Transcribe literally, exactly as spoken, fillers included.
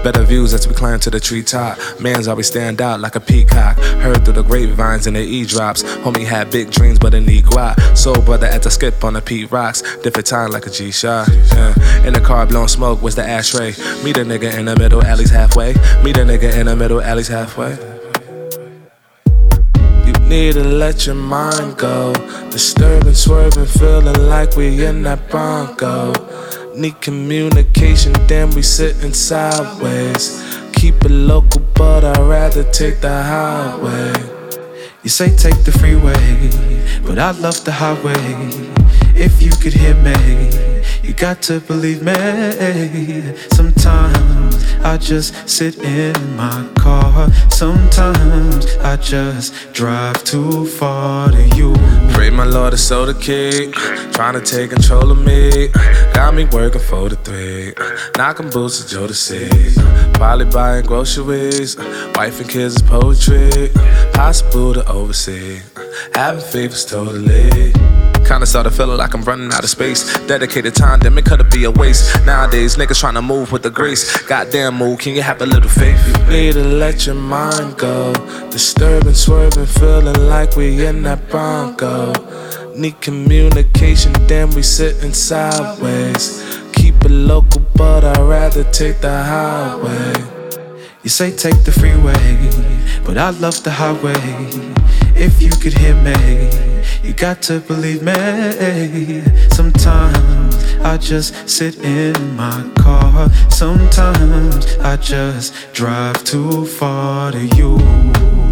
Better views as we climb to the treetop. Man's always stand out like a peacock. Heard through the grapevines and the e-drops. Homie had big dreams but a need guap. Soul brother at the skip on the Pete Rocks. Different time like a G-Shot. Yeah. In the car blowing smoke was the ashtray. Meet a nigga in the middle, alley's halfway. Meet a nigga in the middle, alley's halfway. You need to let your mind go. Disturbing, swerving, feeling like we in that Bronco. Need communication, damn we sitting sideways. Keep it local, but I'd rather take the highway. You say take the freeway, but I love the highway. If you could hear me, you got to believe me. Sometimes I just sit in my car. Sometimes I just drive too far to you. Pray my Lord is so the key, trying to take control of me. Got me working for the three, knocking boots to Joe to see. Probably buying groceries, wife and kids is poetry. Possible to oversee, having faith is totally. Kinda started feeling like I'm running out of space. Dedicated time, damn it could've be a waste. Nowadays, niggas tryna move with the grace. Goddamn move, can you have a little faith? You need to let your mind go. Disturbing, swerving, feeling like we in that Bronco. Need communication, damn we sitting sideways. Keep it local, but I'd rather take the highway. You say take the freeway, but I love the highway. If you could hear me, you got to believe me. Sometimes I just sit in my car. Sometimes I just drive too far to you.